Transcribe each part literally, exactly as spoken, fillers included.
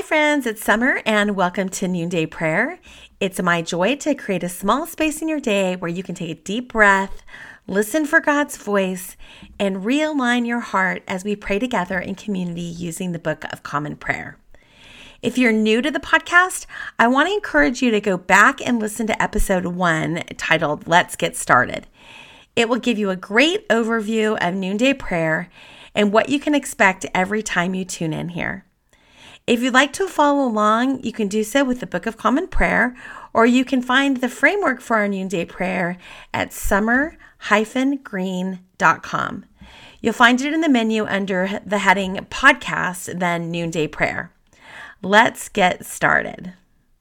friends, it's Summer and welcome to Noonday Prayer. It's my joy to create a small space in your day where you can take a deep breath, listen for God's voice, and realign your heart as we pray together in community using the Book of Common Prayer. If you're new to the podcast, I want to encourage you to go back and listen to episode one titled Let's Get Started. It will give you a great overview of Noonday Prayer and what you can expect every time you tune in here. If you'd like to follow along, you can do so with the Book of Common Prayer, or you can find the framework for our Noonday Prayer at summer dash green dot com. You'll find it in the menu under the heading Podcast, then Noonday Prayer. Let's get started.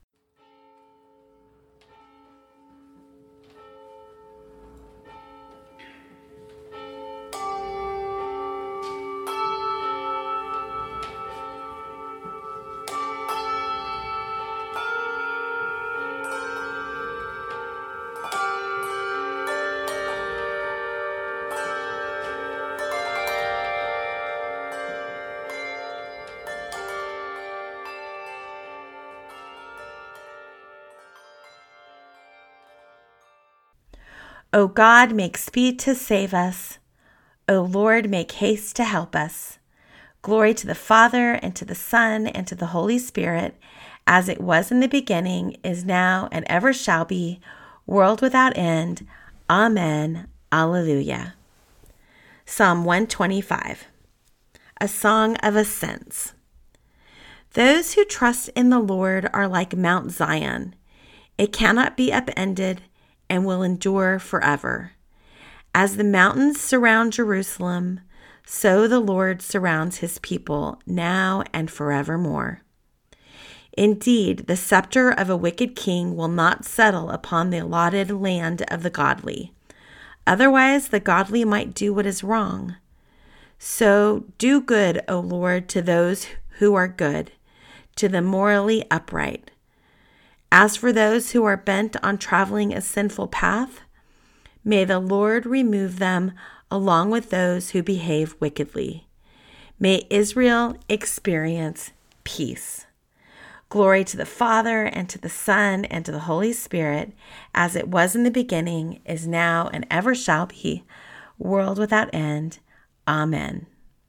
O God, make speed to save us. O Lord, make haste to help us. Glory to the Father, and to the Son, and to the Holy Spirit, as it was in the beginning, is now, and ever shall be, world without end. Amen. Alleluia. Psalm one twenty-five, a song of ascents. Those who trust in the Lord are like Mount Zion. It cannot be upended, and will endure forever. As the mountains surround Jerusalem, so the Lord surrounds his people now and forevermore. Indeed, the scepter of a wicked king will not settle upon the allotted land of the godly. Otherwise, the godly might do what is wrong. So do good, O Lord, to those who are good, to the morally upright. As for those who are bent on traveling a sinful path, may the Lord remove them along with those who behave wickedly. May Israel experience peace. Glory to the Father, and to the Son, and to the Holy Spirit, as it was in the beginning, is now, and ever shall be, world without end. Amen.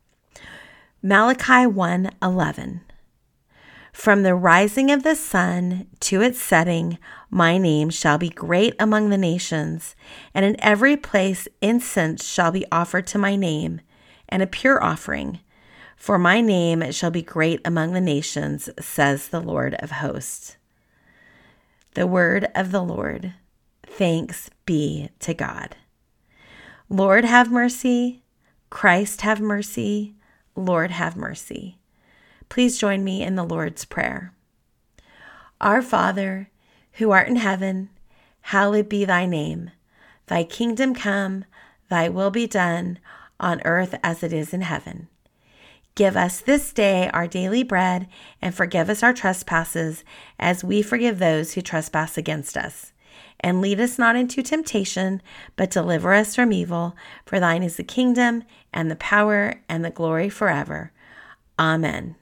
Malachi one eleven. From the rising of the sun to its setting, my name shall be great among the nations, and in every place incense shall be offered to my name, and a pure offering. For my name shall be great among the nations, says the Lord of hosts. The word of the Lord. Thanks be to God. Lord, have mercy. Christ, have mercy. Lord, have mercy. Please join me in the Lord's Prayer. Our Father, who art in heaven, hallowed be thy name. Thy kingdom come, thy will be done, on earth as it is in heaven. Give us this day our daily bread, and forgive us our trespasses, as we forgive those who trespass against us. And lead us not into temptation, but deliver us from evil. For thine is the kingdom, and the power, and the glory forever. Amen.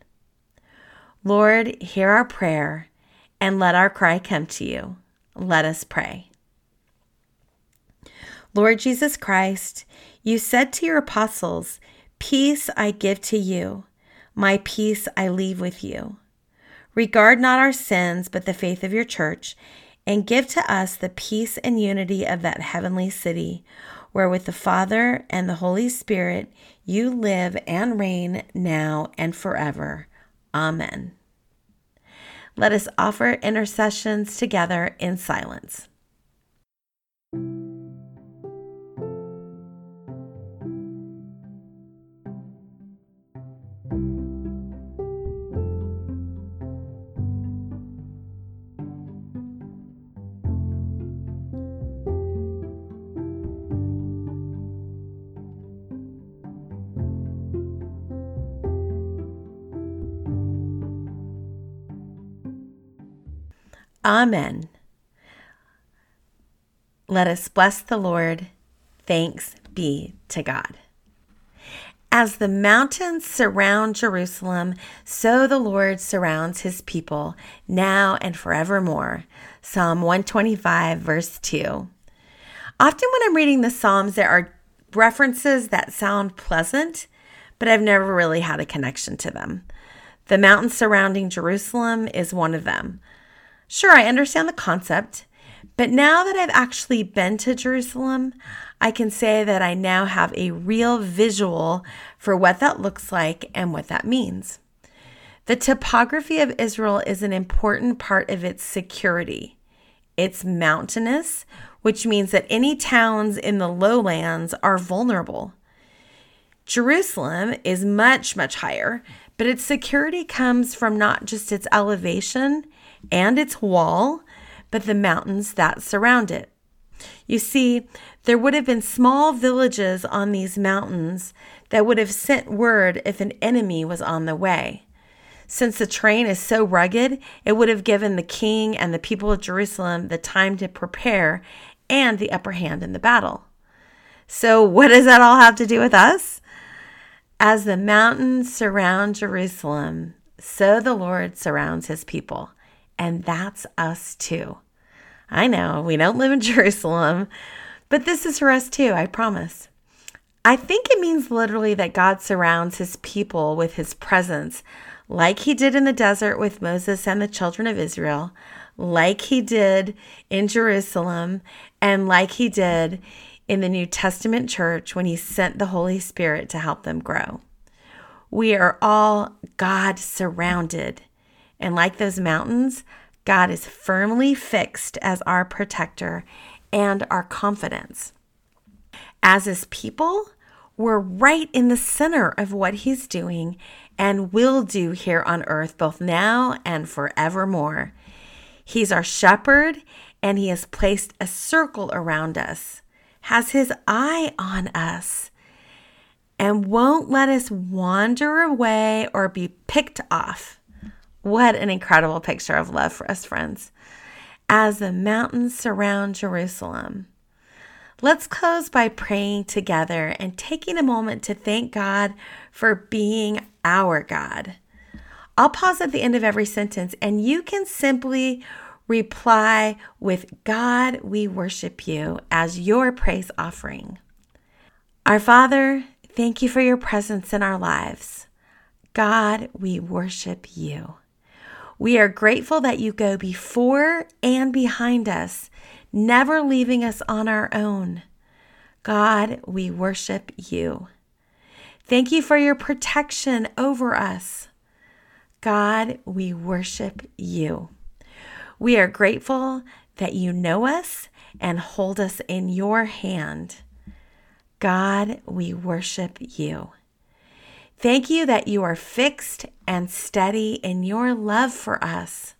Lord, hear our prayer, and let our cry come to you. Let us pray. Lord Jesus Christ, you said to your apostles, "Peace I give to you, my peace I leave with you. Regard not our sins, but the faith of your church, and give to us the peace and unity of that heavenly city, where with the Father and the Holy Spirit you live and reign now and forever. Amen." Let us offer intercessions together in silence. Amen. Let us bless the Lord. Thanks be to God. As the mountains surround Jerusalem, so the Lord surrounds his people now and forevermore. Psalm one twenty-five, verse two. Often when I'm reading the Psalms, there are references that sound pleasant, but I've never really had a connection to them. The mountains surrounding Jerusalem is one of them. Sure, I understand the concept, but now that I've actually been to Jerusalem, I can say that I now have a real visual for what that looks like and what that means. The topography of Israel is an important part of its security. It's mountainous, which means that any towns in the lowlands are vulnerable. Jerusalem is much, much higher, but its security comes from not just its elevation and its wall, but the mountains that surround it. You see, there would have been small villages on these mountains that would have sent word if an enemy was on the way. Since the terrain is so rugged, it would have given the king and the people of Jerusalem the time to prepare and the upper hand in the battle. So what does that all have to do with us? As the mountains surround Jerusalem, so the Lord surrounds his people. And that's us too. I know we don't live in Jerusalem, but this is for us too, I promise. I think it means literally that God surrounds his people with his presence, like he did in the desert with Moses and the children of Israel, like he did in Jerusalem, and like he did in the New Testament church when he sent the Holy Spirit to help them grow. We are all God surrounded, and like those mountains, God is firmly fixed as our protector and our confidence. As his people, we're right in the center of what he's doing and will do here on earth, both now and forevermore. He's our shepherd, and he has placed a circle around us, has his eye on us, and won't let us wander away or be picked off. What an incredible picture of love for us, friends. As the mountains surround Jerusalem. Let's close by praying together and taking a moment to thank God for being our God. I'll pause at the end of every sentence, and you can simply reply with, God, we worship you, as your praise offering. Our Father, thank you for your presence in our lives. God, we worship you. We are grateful that you go before and behind us, never leaving us on our own. God, we worship you. Thank you for your protection over us. God, we worship you. We are grateful that you know us and hold us in your hand. God, we worship you. Thank you that you are fixed and steady in your love for us.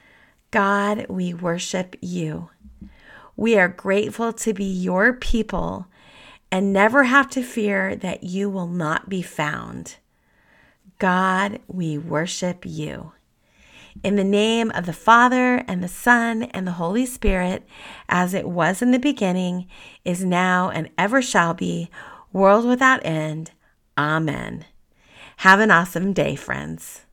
God, we worship you. We are grateful to be your people and never have to fear that you will not be found. God, we worship you. In the name of the Father, and the Son, and the Holy Spirit, as it was in the beginning, is now, and ever shall be, world without end. Amen. Have an awesome day, friends.